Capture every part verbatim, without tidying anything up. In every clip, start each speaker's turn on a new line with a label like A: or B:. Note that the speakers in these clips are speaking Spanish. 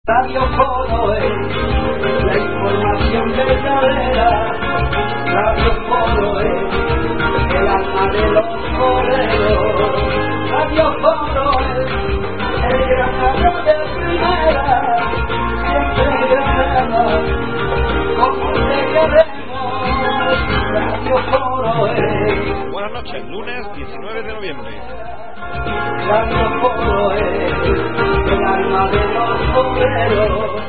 A: Radio Foro es la información verdadera. Radio Foro es el alma de los foreros. Radio Foro es el Granada de primera. Siempre Granada, como te queremos. Radio Foro es.
B: Buenas noches, lunes diecinueve de noviembre.
A: Radio Foro es el alma de los foreros.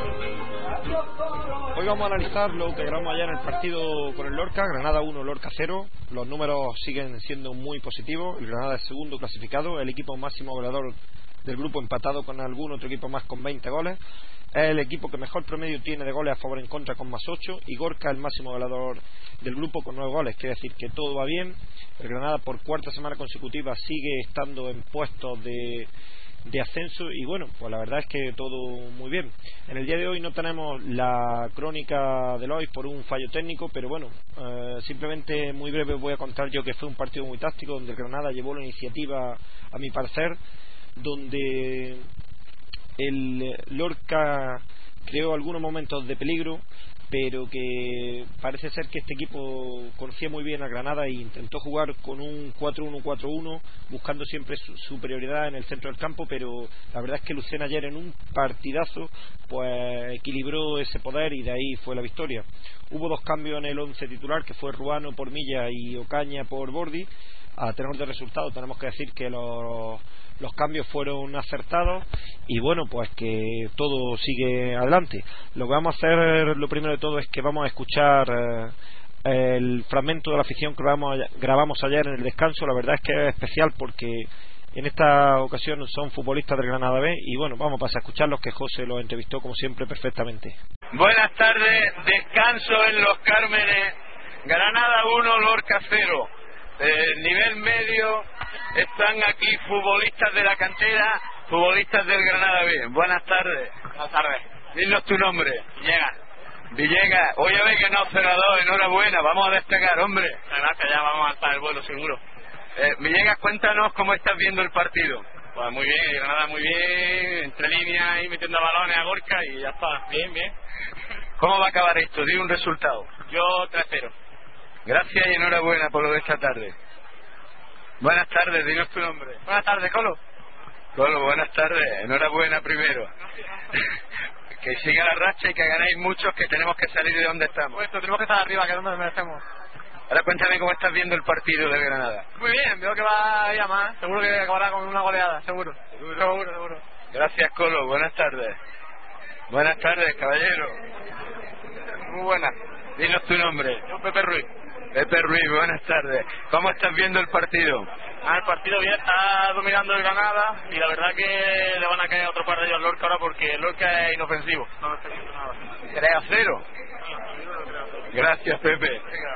B: Hoy vamos a analizar lo que grabamos ayer en el partido con el Lorca. Granada uno, Lorca cero. Los números siguen siendo muy positivos. El Granada es segundo clasificado, el equipo máximo goleador del grupo, empatado con algún otro equipo más con veinte goles. Es el equipo que mejor promedio tiene de goles a favor en contra, con más ocho, y Gorka el máximo goleador del grupo con nueve goles. Quiere decir que todo va bien. El Granada por cuarta semana consecutiva sigue estando en puestos de, de ascenso, y bueno, pues la verdad es que todo muy bien. En el día de hoy no tenemos la crónica del hoy por un fallo técnico, pero bueno, eh, simplemente muy breve voy a contar yo que fue un partido muy táctico, donde el Granada llevó la iniciativa, a mi parecer, donde el Lorca creó algunos momentos de peligro, pero que parece ser que este equipo conocía muy bien a Granada e intentó jugar con un cuatro uno cuatro uno, buscando siempre su superioridad en el centro del campo, pero la verdad es que Lucena ayer en un partidazo pues equilibró ese poder y de ahí fue la victoria. Hubo dos cambios en el once titular, que fue Ruano por Milla y Ocaña por Bordi. A tenor de resultado tenemos que decir que los, los cambios fueron acertados, y bueno, pues que todo sigue adelante. Lo que vamos a hacer, lo primero de todo, es que vamos a escuchar eh, el fragmento de la afición que grabamos, grabamos ayer en el descanso. La verdad es que es especial porque en esta ocasión son futbolistas del Granada B, y bueno, vamos a pasar a escucharlos, que José los entrevistó como siempre perfectamente.
C: Buenas tardes, descanso en Los Cármenes, Granada uno, Lorca cero. Eh, nivel medio, están aquí futbolistas de la cantera, futbolistas del Granada B. Buenas tardes.
D: Buenas tardes.
C: Dinos tu nombre.
D: Villegas.
C: Villegas, hoy a ver que no, cero a dos, enhorabuena, vamos a despegar, hombre.
D: Gracias, ya vamos a alzar el vuelo seguro.
C: Eh, Villegas, cuéntanos cómo estás viendo el partido.
D: Pues muy bien, el Granada muy bien, entre líneas ahí metiendo balones a Gorka y ya está, bien, bien.
C: ¿Cómo va a acabar esto? Di un resultado.
D: Yo tres cero.
C: Gracias y enhorabuena por lo de esta tarde. Buenas tardes, dinos tu nombre.
D: Buenas tardes, Colo.
C: Colo, buenas tardes, enhorabuena primero. Que siga la racha y que ganéis muchos, que tenemos que salir de donde estamos.
D: Pues tenemos que estar arriba, que es donde merecemos.
C: Ahora cuéntame cómo estás viendo el partido del Granada.
D: Muy bien, veo que va a ir a más, seguro que acabará con una goleada, seguro. Seguro, seguro, seguro.
C: Gracias, Colo, buenas tardes. Buenas tardes, caballero.
D: Muy buenas.
C: Dinos tu nombre.
D: Yo, Pepe Ruiz.
C: Pepe Ruiz, buenas tardes. ¿Cómo estás viendo el partido?
D: Ah, el partido bien, está dominando el Granada y la verdad que le van a caer otro par de ellos al Lorca ahora, porque el Lorca es inofensivo. No, no está haciendo nada.
C: tres a cero. Gracias, Pepe.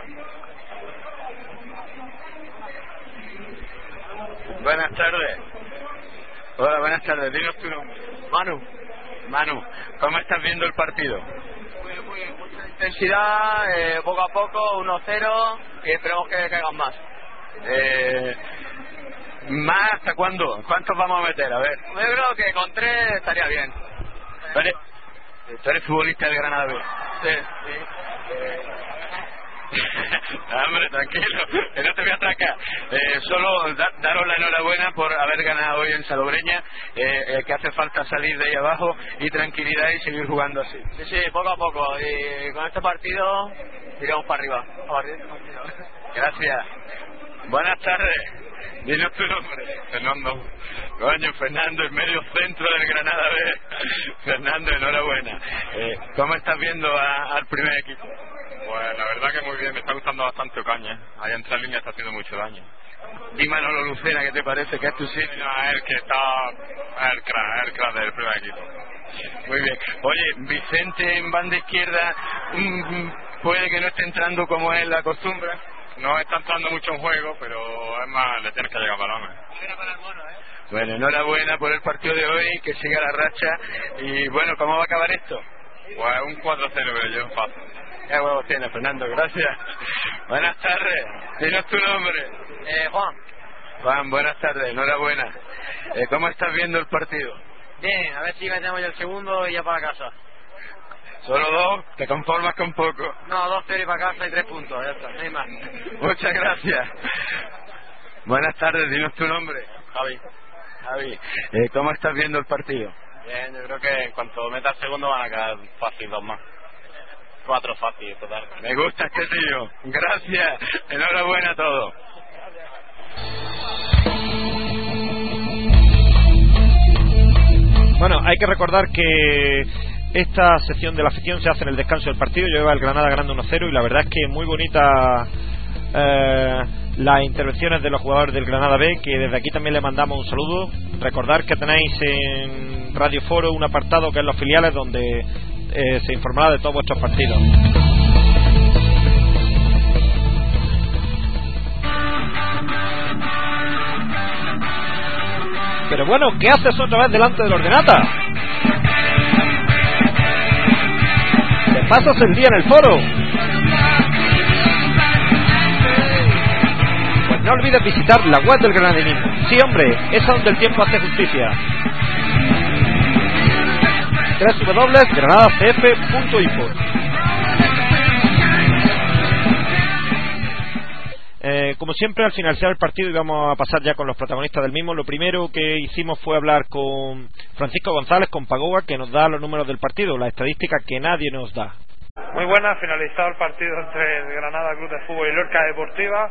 C: Buenas tardes. Hola, buenas tardes. Dinos tu nombre.
D: Manu.
C: Manu, ¿cómo estás viendo el partido?
D: Muy bien, muy bien. Mucha intensidad, eh, poco a poco, uno cero, y esperemos que caigan más.
C: Eh, ¿Más hasta cuándo? ¿Cuántos vamos a meter? A ver.
D: Yo creo que con tres estaría bien.
C: ¿Tú eres, tú eres futbolista del Granada B?
D: Sí, sí.
C: Eh... Hombre, tranquilo, que no te voy a atracar. Eh, solo da, daros la enhorabuena por haber ganado hoy en Salobreña, eh, eh, que hace falta salir de ahí abajo y tranquilidad y seguir jugando así.
D: Sí, sí, poco a poco, y con este partido iremos para arriba.
C: Gracias. Buenas tardes. Dinos tu nombre.
E: Fernando.
C: Coño, Fernando, el medio centro del Granada B. Fernando, enhorabuena. Eh, ¿Cómo estás viendo a, al primer equipo?
E: Pues la verdad que muy bien, me está gustando bastante Ocaña. Ahí en tres líneas está haciendo mucho daño.
C: Y Manolo Lucena, ¿qué te parece? ¿Qué es tu sitio?
E: No, es el que está, es el crack, es el crack del primer equipo.
C: Muy bien. Oye, Vicente en banda izquierda, mm, puede que no esté entrando como es la costumbre.
E: No está entrando mucho en juego, pero es más, le tienes que llegar balones.
C: Bueno, enhorabuena por el partido de hoy, que siga la racha. Y bueno, ¿cómo va a acabar esto?
E: Pues un cuatro cero, pero yo fácil.
C: Qué huevos tienes, Fernando, gracias. Buenas tardes, dinos tu nombre.
D: Eh, Juan.
C: Juan, buenas tardes, enhorabuena. Eh, ¿Cómo estás viendo el partido?
F: Bien, a ver si metemos ya el segundo y ya para casa.
C: ¿Solo dos? ¿Te conformas con poco?
F: No, dos cero y para casa y tres puntos, ya está, no hay más.
C: Muchas gracias. Buenas tardes, dinos tu nombre.
D: Javi.
C: Javi, eh, ¿cómo estás viendo el partido?
D: Bien, yo creo que en cuanto meta el segundo van a quedar fácil dos más. Cuatro fácil, total.
C: Me gusta este tío. Gracias. Enhorabuena a todos.
B: Bueno, hay que recordar que esta sección de la afición se hace en el descanso del partido. Lleva el Granada ganando uno cero y la verdad es que muy bonita eh, las intervenciones de los jugadores del Granada B, que desde aquí también le mandamos un saludo. Recordar que tenéis en Radio Foro un apartado que es los filiales, donde eh, se informará de todos vuestros partidos. Pero bueno, ¿qué haces otra vez delante del ordenata? Te pasas el día en el foro. Pues no olvides visitar la web del granadinismo. Sí, hombre, es donde el tiempo hace justicia. doble u doble u doble u punto granada c f punto info. Eh, como siempre, al finalizar el partido íbamos a pasar ya con los protagonistas del mismo. Lo primero que hicimos fue hablar con Francisco González, con Pagoa, que nos da los números del partido, la estadística que nadie nos da.
G: Muy buena, finalizado el partido entre el Granada Club de Fútbol y Lorca Deportiva,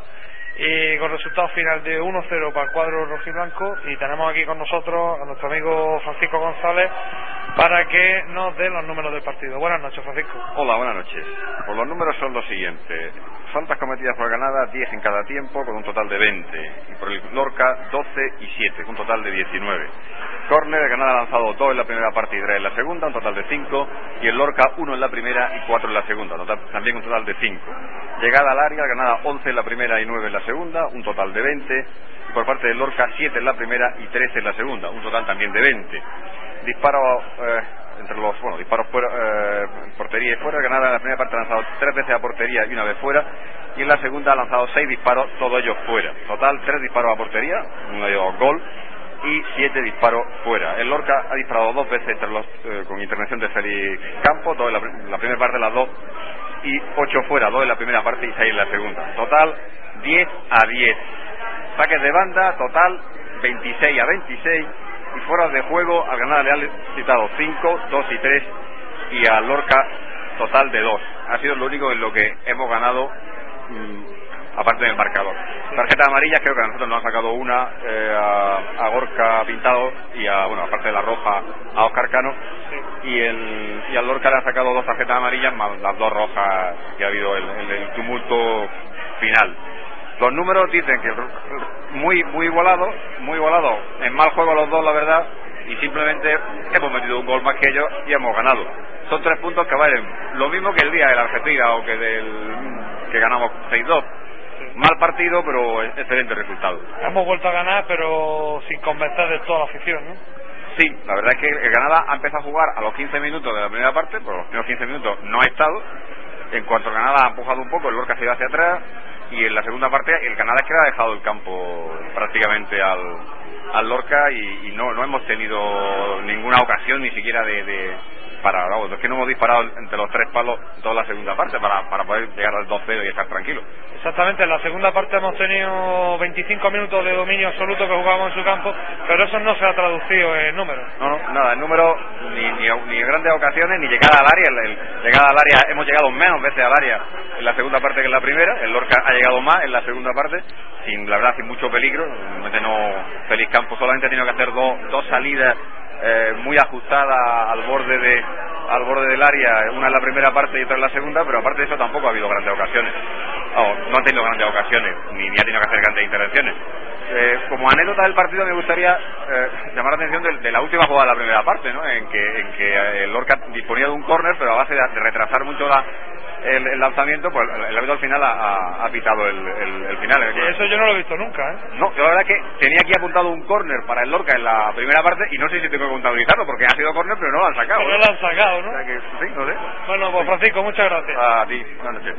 G: y con resultado final de uno cero para el cuadro rojiblanco, y tenemos aquí con nosotros a nuestro amigo Francisco González para que nos dé los números del partido. Buenas noches, Francisco.
H: Hola, buenas noches. Pues los números son los siguientes: faltas cometidas por Granada diez en cada tiempo, con un total de veinte, y por el Lorca doce y siete, con un total de diecinueve. Córner, el Granada ha lanzado dos en la primera parte y tres en la segunda, un total de cinco, y el Lorca uno en la primera y cuatro en la segunda, total, también un total de cinco. Llegada al área, el Granada once en la primera y nueve en la segunda, un total de veinte, y por parte del Lorca siete en la primera y trece en la segunda, un total también de veinte. Disparos eh, entre los, bueno, disparos fuera, eh, portería y fuera. El Granada en la primera parte ha lanzado tres veces a portería y una vez fuera, y en la segunda ha lanzado seis disparos, todos ellos fuera. Total, tres disparos a portería, uno de ellos gol, y siete disparos fuera. El Lorca ha disparado dos veces entre los, eh, con intervención de Félix Campos, dos en la, la primera parte de las dos, y ocho fuera, dos en la primera parte y seis en la segunda. Total, diez a diez. Saques de banda, total, veintiséis a veintiséis. Y fuera de juego, al Granada le han citado cinco, dos y tres, y al Lorca total de dos. Ha sido lo único en lo que hemos ganado, mmm, aparte del marcador. Tarjetas amarillas, creo que a nosotros nos han sacado una, eh, a, a Gorka Pintado, y a, bueno, aparte de la roja, a Oscar Cano, y, el, y al Lorca le han sacado dos tarjetas amarillas más las dos rojas que ha habido en el, el tumulto final. Los números dicen que muy muy igualado, muy igualado, en mal juego los dos, la verdad, y simplemente hemos metido un gol más que ellos y hemos ganado. Son tres puntos que valen lo mismo que el día de la Argentina o que del que ganamos seis dos. Mal partido, pero excelente resultado.
G: Hemos vuelto a ganar, pero sin convencer de toda la afición, ¿no?
H: Sí, la verdad es que el Granada ha empezado a jugar a los quince minutos de la primera parte, pero los primeros quince minutos no ha estado. En cuanto el Granada ha empujado un poco, el Lorca se ha ido hacia atrás, y en la segunda parte el Granada es que le ha dejado el campo prácticamente al, al Lorca, y, y no, no hemos tenido ninguna ocasión ni siquiera de, de para, vamos, es que no hemos disparado entre los tres palos en toda la segunda parte para, para poder llegar al dos cero y estar tranquilos.
G: Exactamente, en la segunda parte hemos tenido veinticinco minutos de dominio absoluto que jugábamos en su campo, pero eso no se ha traducido en números.
H: No, no, nada, en números ni, ni, ni en grandes ocasiones, ni llegada al área. El, el, llegada al área, hemos llegado menos veces al área en la segunda parte que en la primera. El Lorca ha llegado más en la segunda parte, sin, la verdad, sin mucho peligro. No, Félix Campos solamente ha tenido que hacer dos, dos salidas eh, muy ajustadas al borde de al borde del área, una en la primera parte y otra en la segunda, pero aparte de eso tampoco ha habido grandes ocasiones. No, no ha tenido grandes ocasiones, ni, ni ha tenido que hacer grandes intervenciones. Eh, como anécdota del partido me gustaría eh, llamar la atención de, de la última jugada de la primera parte, ¿no? En que, en que el Lorca disponía de un córner, pero a base de, de retrasar mucho la, el, el lanzamiento, pues el, el árbitro al final ha, ha, ha pitado el, el, el final.
G: Y eso yo no lo he visto nunca, ¿eh?
H: No, yo la verdad que tenía aquí apuntado un córner para el Lorca en la primera parte, y no sé si tengo que contabilizarlo, porque ha sido córner, pero no lo han sacado.
G: Pero no lo han sacado, ¿no?
H: O sea que, sí, no sé.
G: Bueno, pues Francisco, muchas gracias.
H: A ti, buenas noches.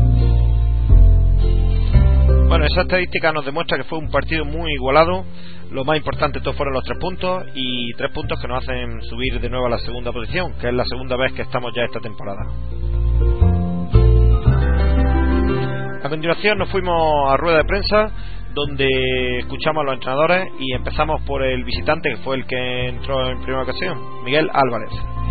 B: Bueno, esa estadística nos demuestra que fue un partido muy igualado. lo más importante de todo fueron los tres puntos, y tres puntos que nos hacen subir de nuevo a la segunda posición, que es la segunda vez que estamos ya esta temporada. A continuación nos fuimos a rueda de prensa, donde escuchamos a los entrenadores, y empezamos por el visitante, que fue el que entró en primera ocasión, Miguel Álvarez.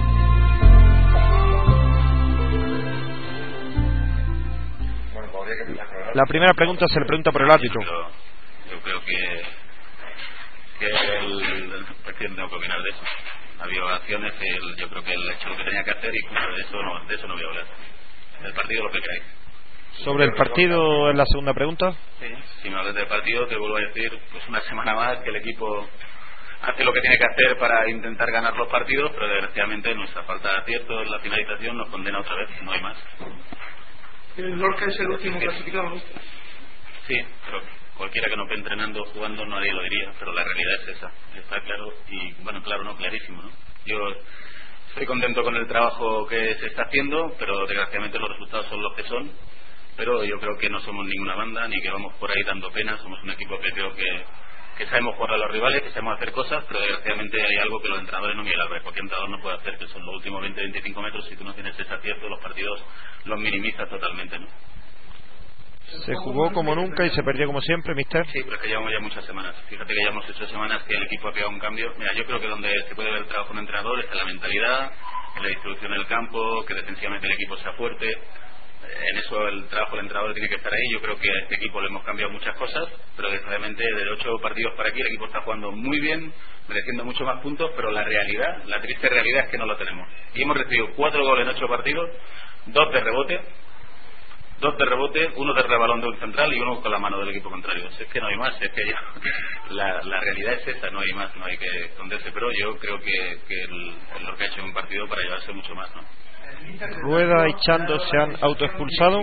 B: La primera pregunta se le pregunta por el árbitro.
I: Yo creo que, que el, el presidente no puede opinar de eso. Ha habido acciones, el, yo creo que él ha hecho lo que tenía que hacer, y de eso no, de eso no voy a hablar. El partido, lo que queráis.
B: Sobre el partido, es la segunda pregunta.
I: Sí, si me hablas del partido, te vuelvo a decir, pues una semana más que el equipo hace lo que tiene que hacer para intentar ganar los partidos, pero desgraciadamente nuestra falta de acierto en la finalización nos condena otra vez, no hay más.
J: El Lorca es el último clasificado, ¿no?
I: Sí, pero cualquiera que no esté entrenando, jugando, nadie lo diría, pero la realidad es esa, está claro, y bueno, claro, no, clarísimo, ¿no? Yo estoy contento con el trabajo que se está haciendo, pero desgraciadamente los resultados son los que son. Pero yo creo que no somos ninguna banda, ni que vamos por ahí dando pena. Somos un equipo que creo que, que sabemos jugar a los rivales, que sabemos hacer cosas, pero desgraciadamente hay algo que los entrenadores no miran. Cualquier entrenador no puede hacer, que son los últimos veinte a veinticinco metros. Si tú no tienes ese acierto, los partidos los minimizas totalmente, ¿no?
B: Se jugó como nunca y se perdió como siempre, mister.
I: Sí, pero es que llevamos ya muchas semanas. Fíjate que llevamos ocho semanas que el equipo ha pegado un cambio. Mira, yo creo que donde se puede ver el trabajo de un entrenador es en la mentalidad, en la distribución del campo, que defensivamente el equipo sea fuerte. En eso el trabajo del entrenador tiene que estar ahí. Yo creo que a este equipo le hemos cambiado muchas cosas, pero desgraciadamente de ocho partidos para aquí el equipo está jugando muy bien, mereciendo mucho más puntos, pero la realidad, la triste realidad es que no lo tenemos. Y hemos recibido cuatro goles en ocho partidos, dos de rebote, dos de rebote, uno de rebalón de un central y uno con la mano del equipo contrario. Es que no hay más, es que ya, la, la realidad es esa, no hay más, no hay que esconderse, pero yo creo que, que el, el Lorca ha hecho un partido para llevarse mucho más, ¿no?
B: Rueda y Chando se han autoexpulsado.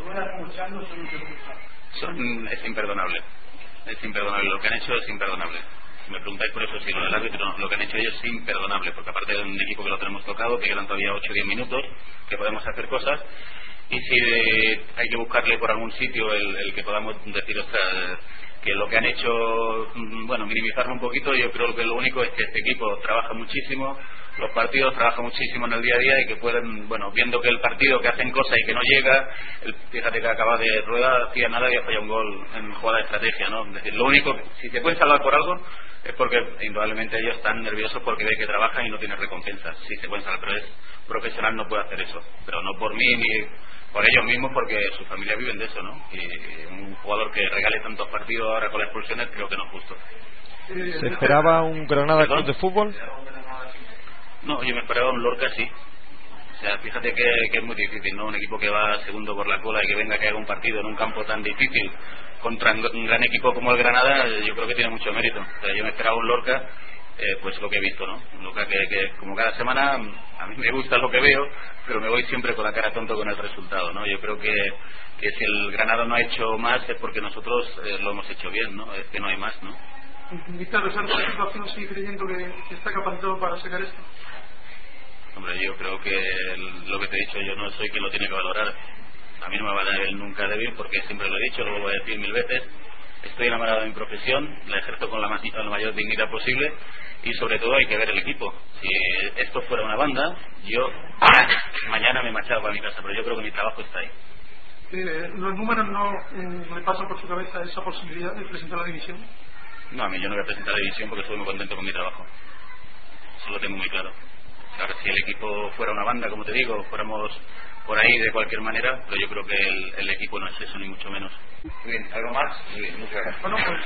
I: Son, es imperdonable. Es imperdonable. Lo que han hecho es imperdonable. Si me preguntáis por eso, si lo del árbitro, no, lo que han hecho ellos es imperdonable. Porque aparte de un equipo que lo tenemos tocado, que quedan todavía ocho o diez minutos, que podemos hacer cosas. Y si de, hay que buscarle por algún sitio el, el que podamos decir, o sea, que lo que han hecho, bueno, minimizarlo un poquito, yo creo que lo único es que este equipo trabaja muchísimo, los partidos trabajan muchísimo en el día a día, y que pueden, bueno, viendo que el partido que hacen cosas y que no llega, el, fíjate que acaba de Rueda, hacía nada y ha fallado un gol en jugada de estrategia, ¿no? Es decir, lo único, si se pueden salvar por algo, es porque indudablemente ellos están nerviosos porque ven que trabajan y no tienen recompensas. Si se pueden salvar, pero es profesional, no puede hacer eso, pero no por mí ni por ellos mismos, porque sus familias viven de eso, ¿no? Y un jugador que regale tantos partidos ahora con las expulsiones creo que no es justo.
B: ¿Se esperaba un Granada Club de Fútbol?
I: No, yo me esperaba un Lorca, sí. O sea, fíjate que, que es muy difícil, ¿no? Un equipo que va segundo por la cola y que venga que haga un partido en un campo tan difícil contra un gran equipo como el Granada, yo creo que tiene mucho mérito. O sea, yo me esperaba un Lorca, eh, pues lo que he visto, ¿no? Lorca que, que como cada semana a mí me gusta lo que veo, pero me voy siempre con la cara tonto con el resultado, ¿no? Yo creo que, que si el Granada no ha hecho más es porque nosotros eh, lo hemos hecho bien, ¿no? Es que no hay más, ¿no?
J: ¿Víctor Rosales, la situación sigue creyendo que, que está capacitado para sacar esto?
I: Hombre, yo creo que el, lo que te he dicho, yo no soy quien lo tiene que valorar. A mí no me va a dar él nunca débil, porque siempre lo he dicho, lo vuelvo a decir mil veces. Estoy enamorado de mi profesión, la ejerzo con la, más, la mayor dignidad posible, y sobre todo hay que ver el equipo. Si esto fuera una banda, yo mañana me marchaba para mi casa, pero yo creo que mi trabajo está ahí.
J: Eh, ¿Los números no eh, le pasan por su cabeza esa posibilidad de presentar la división?
I: No, a mí yo no voy a presentar la división porque estoy muy contento con mi trabajo. Eso lo tengo muy claro. Claro, si el equipo fuera una banda, como te digo, fuéramos por ahí de cualquier manera, pero yo creo que el, el equipo no es eso, ni mucho menos.
H: Muy bien, ¿algo más? Muy bien, muchas gracias.
J: Bueno, pues...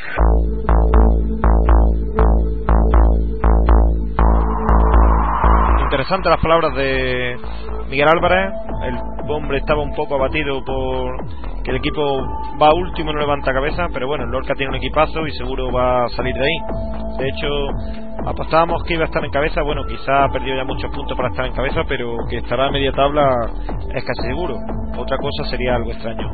B: Interesantes las palabras de Miguel Álvarez. El hombre estaba un poco abatido por que el equipo va último, no levanta cabeza, pero bueno, el Lorca tiene un equipazo y seguro va a salir de ahí. De hecho, apostábamos que iba a estar en cabeza. Bueno, quizá ha perdido ya muchos puntos para estar en cabeza, pero que estará a media tabla es casi seguro. Otra cosa sería algo extraño.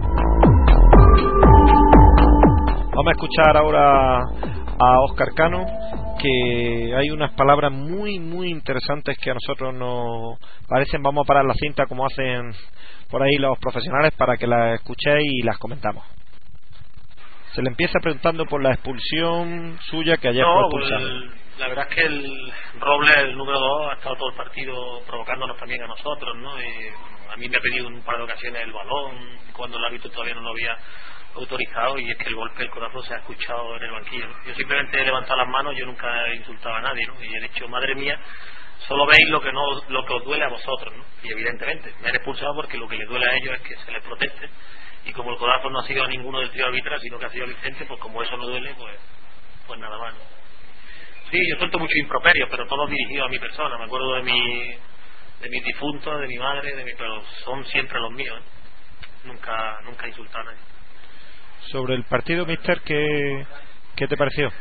B: Vamos a escuchar ahora a Óscar Cano, que hay unas palabras muy muy interesantes que a nosotros nos parecen. Vamos a parar la cinta como hacen por ahí los profesionales para que las escuchéis y las comentamos. Se le empieza preguntando por la expulsión suya, que ayer
K: no,
B: fue expulsado.
K: El, la verdad es que el Robles, el número dos, ha estado todo el partido provocándonos también a nosotros, ¿no? Y a mí me ha pedido en un par de ocasiones el balón cuando el árbitro todavía no lo había autorizado, y es que el golpe, el codazo se ha escuchado en el banquillo, ¿no? Yo simplemente he levantado las manos, yo nunca he insultado a nadie, ¿no? Y he dicho, madre mía, solo veis lo que no lo que os duele a vosotros, ¿no? Y evidentemente me han expulsado porque lo que les duele a ellos es que se les proteste, y como el codazo no ha sido a ninguno del trío arbitral, sino que ha sido a Vicente, pues como eso no duele, pues pues nada más, ¿no? Sí, yo suelto muchos improperios, pero todos dirigidos a mi persona. Me acuerdo de mi de mis difuntos, de mi madre, de mi, pero son siempre los míos, ¿eh? Nunca nunca he insultado a nadie.
B: Sobre el partido, mister, ¿qué, qué te pareció?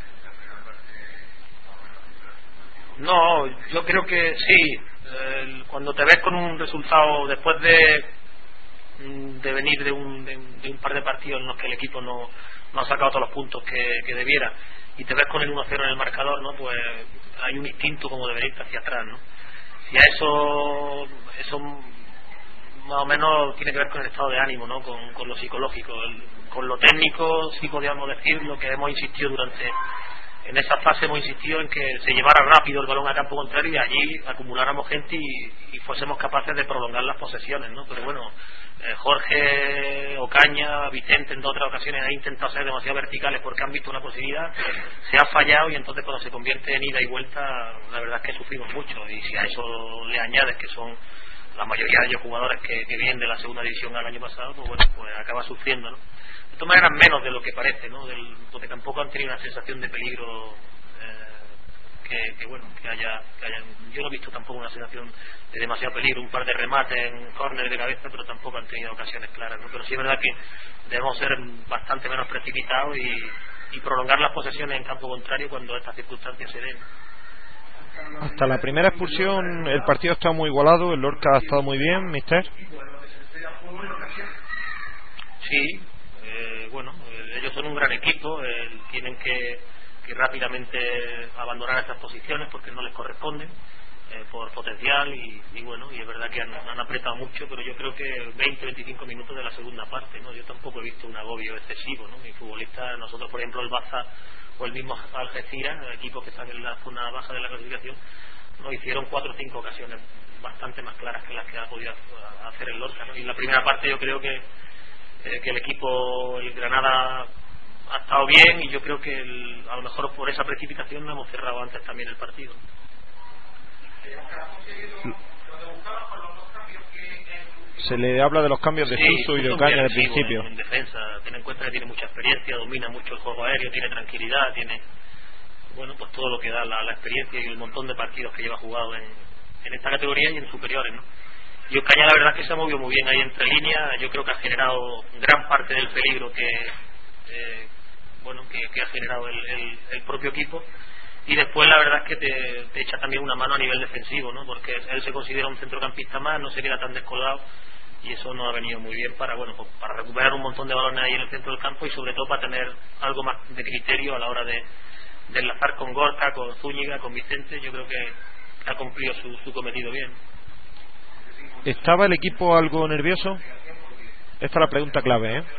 K: No, yo creo que sí. El, cuando te ves con un resultado después de de venir de un, de, de un par de partidos en los que el equipo no, no ha sacado todos los puntos que, que debiera, y te ves con el uno cero en el marcador, ¿no? Pues hay un instinto como de venirte hacia atrás, ¿no? Y a eso eso más o menos tiene que ver con el estado de ánimo, ¿no? Con, con lo psicológico. El, con lo técnico sí podríamos decir lo que hemos insistido durante en esa fase hemos insistido en que se llevara rápido el balón a campo contrario y allí acumuláramos gente y, y fuésemos capaces de prolongar las posesiones, ¿no? Pero bueno, eh, Jorge, Ocaña, Vicente en dos o tres ocasiones han intentado ser demasiado verticales porque han visto una posibilidad, se ha fallado, y entonces cuando se convierte en ida y vuelta, la verdad es que sufrimos mucho. Y si a eso le añades que son la mayoría de ellos jugadores que, que vienen de la segunda división al año pasado, pues bueno, pues acaba sufriendo, ¿no? De todas maneras, menos de lo que parece, ¿no? Del, porque tampoco han tenido una sensación de peligro eh, que, que bueno, que haya, que haya. Yo no he visto tampoco una sensación de demasiado peligro, un par de remates en córner de cabeza, pero tampoco han tenido ocasiones claras, ¿no? Pero sí es verdad que debemos ser bastante menos precipitados y, y prolongar las posesiones en campo contrario cuando estas circunstancias se den.
B: Hasta la primera expulsión el partido ha estado muy igualado, el Lorca ha estado muy bien, mister.
K: Sí, eh, bueno, eh, ellos son un gran equipo, eh, tienen que, que rápidamente abandonar esas posiciones porque no les corresponden eh, por potencial y, y bueno, y es verdad que han, han apretado mucho, pero yo creo que veinte a veinticinco minutos de la segunda parte, ¿no? Yo tampoco he visto un agobio excesivo, ¿no? Mi futbolista, nosotros por ejemplo el Baza o el mismo Algeciras, equipos que están en la zona baja de la clasificación, nos hicieron cuatro o cinco ocasiones bastante más claras que las que ha podido hacer el Lorca, ¿no? Y en la primera parte yo creo que, eh, que el equipo, el Granada, ha estado bien, y yo creo que el, a lo mejor por esa precipitación no hemos cerrado antes también el partido.
B: Se le habla de los cambios de
K: sí,
B: Suso y de Ocaña al principio.
K: En, en defensa, ten en cuenta que tiene mucha experiencia, domina mucho el juego aéreo, tiene tranquilidad, tiene, bueno, pues todo lo que da la, la experiencia y el montón de partidos que lleva jugado en, en esta categoría y en superiores, ¿no? Y Ocaña la verdad es que se ha movido muy bien ahí entre líneas. Yo creo que ha generado gran parte del peligro que eh, bueno que, que ha generado el, el, el propio equipo. Y después la verdad es que te, te echa también una mano a nivel defensivo, ¿no? Porque él se considera un centrocampista más, no se queda tan descolgado, y eso nos ha venido muy bien para bueno pues para recuperar un montón de balones ahí en el centro del campo, y sobre todo para tener algo más de criterio a la hora de, de enlazar con Gorka, con Zúñiga, con Vicente. Yo creo que ha cumplido su, su cometido bien.
B: ¿Estaba el equipo algo nervioso? Esta es la pregunta clave, ¿eh?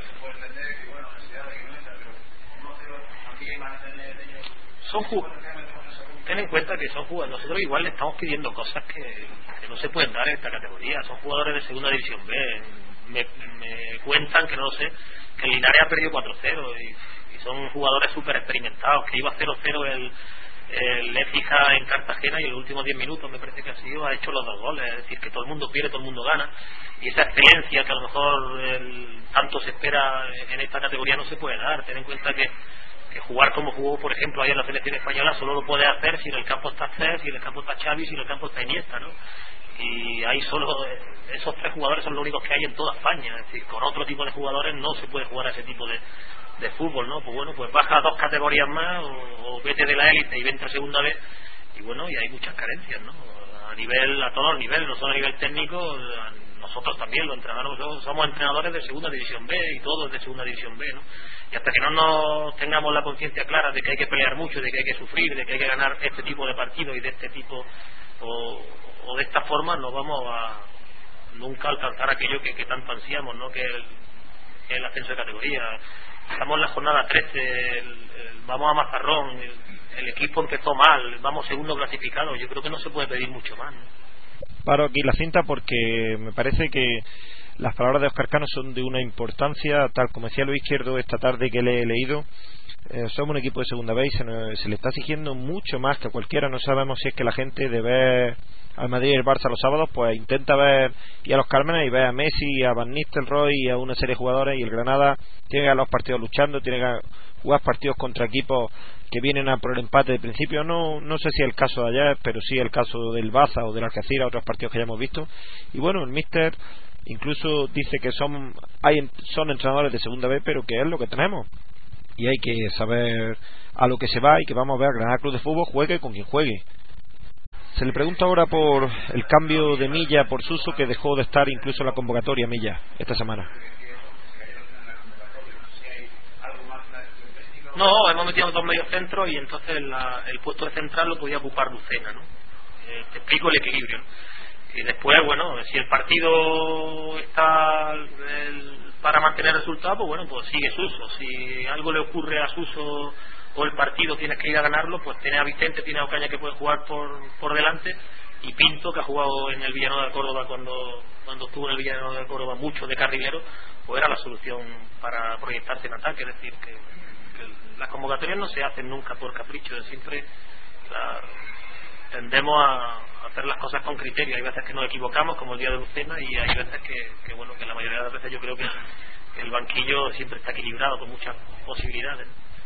K: Son jugadores, ten en cuenta que son jugadores, nosotros igual le estamos pidiendo cosas que, que no se pueden dar en esta categoría. Son jugadores de segunda división B. Me, me cuentan que no lo sé, que el Linares ha perdido cuatro cero y, y son jugadores súper experimentados, que iba cero cero el el Écija en Cartagena y en los últimos diez minutos me parece que ha sido, ha hecho los dos goles. Es decir, que todo el mundo pierde, todo el mundo gana, y esa excelencia que a lo mejor el, tanto se espera en esta categoría no se puede dar. Ten en cuenta que, que jugar como jugó por ejemplo ahí en la selección española solo lo puede hacer si en el campo está Cés, si en el campo está Xavi, si en el campo está Iniesta, ¿no? Y hay solo esos tres jugadores, son los únicos que hay en toda España. Es decir, con otro tipo de jugadores no se puede jugar a ese tipo de de fútbol, ¿no? Pues bueno, pues baja dos categorías más o, o vete de la élite y vente a segunda vez, y bueno, y hay muchas carencias, ¿no? A nivel, a todos los niveles, no solo a nivel técnico, nosotros también los entrenadores somos, somos entrenadores de segunda división B y todos de segunda división B, ¿no? Y hasta que no nos tengamos la conciencia clara de que hay que pelear mucho, de que hay que sufrir, de que hay que ganar este tipo de partidos y de este tipo o, o de esta forma, no vamos a nunca alcanzar aquello que, que tanto ansiamos, ¿no? Que el, que el ascenso de categoría. estamos en la jornada trece, el, el, vamos a Mazarrón, el, el equipo empezó mal, vamos segundo clasificado, yo creo que no se puede pedir mucho más, ¿no?
B: Paro aquí la cinta porque me parece que las palabras de Óscar Cano son de una importancia, tal como decía Luis Izquierdo esta tarde que le he leído. Eh, somos un equipo de segunda vez y se, nos, se le está exigiendo mucho más que a cualquiera. No sabemos si es que la gente de ver al Madrid y el Barça los sábados pues intenta ver y a los Cármenes y ve a Messi, a Van Nistelrooy y a una serie de jugadores, y el Granada tiene que ganar los partidos luchando, tiene que jugar partidos contra equipos que vienen a por el empate de principio. No no sé si es el caso de ayer, pero sí el caso del Baza o del Algeciras, otros partidos que ya hemos visto. Y bueno, el míster incluso dice que son hay son entrenadores de segunda B, pero que es lo que tenemos y hay que saber a lo que se va, y que vamos a ver Granada Club de Fútbol juegue con quien juegue. Se le pregunta ahora por el cambio de Milla por Suso, que dejó de estar incluso en la convocatoria Milla esta semana.
K: No, hemos metido dos medios centros y entonces la, el puesto de central lo podía ocupar Lucena, ¿no? Eh, te explico el equilibrio, ¿no? Y después, bueno, si el partido está el, para mantener resultados, pues bueno, pues sigue Suso. Si algo le ocurre a Suso o el partido tienes que ir a ganarlo, pues tiene a Vicente, tiene a Ocaña que puede jugar por, por delante, y Pinto, que ha jugado en el Villanueva de Córdoba cuando, cuando estuvo en el Villanueva de Córdoba mucho de carrilero, pues era la solución para proyectarse en ataque. Es decir, que, que las convocatorias no se hacen nunca por capricho, siempre la, tendemos a hacer las cosas con criterio. Hay veces que nos equivocamos, como el día de Lucena, y hay veces que, que bueno, que la mayoría de las veces yo creo que, que el banquillo siempre está equilibrado con muchas posibilidades.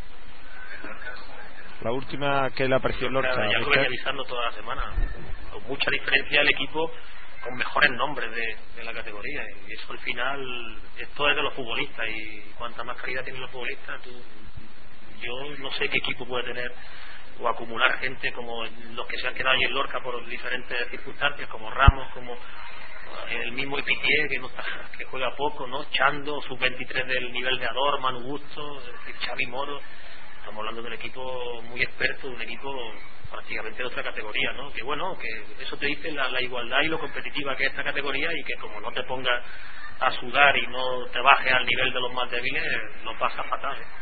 B: La última que le apareció Lorca,
K: claro, ya lo venía avisando toda la semana, con mucha diferencia el equipo con mejores nombres de, de la categoría, y eso al final esto es de los futbolistas, y cuanta más calidad tienen los futbolistas, tú, yo no sé qué equipo puede tener o acumular gente como los que se han quedado allí en Lorca por diferentes circunstancias, como Ramos, como el mismo Epitié, que no está, que juega poco, ¿no? Chando, sub veintitrés del nivel de Ador, Manu Busto, Xavi Moro. Estamos hablando de un equipo muy experto, de un equipo prácticamente de otra categoría, ¿no? Que bueno, que eso te dice la, la igualdad y lo competitiva que es esta categoría, y que como no te pongas a sudar y no te bajes al nivel de los más débiles, lo pasas fatal, ¿eh?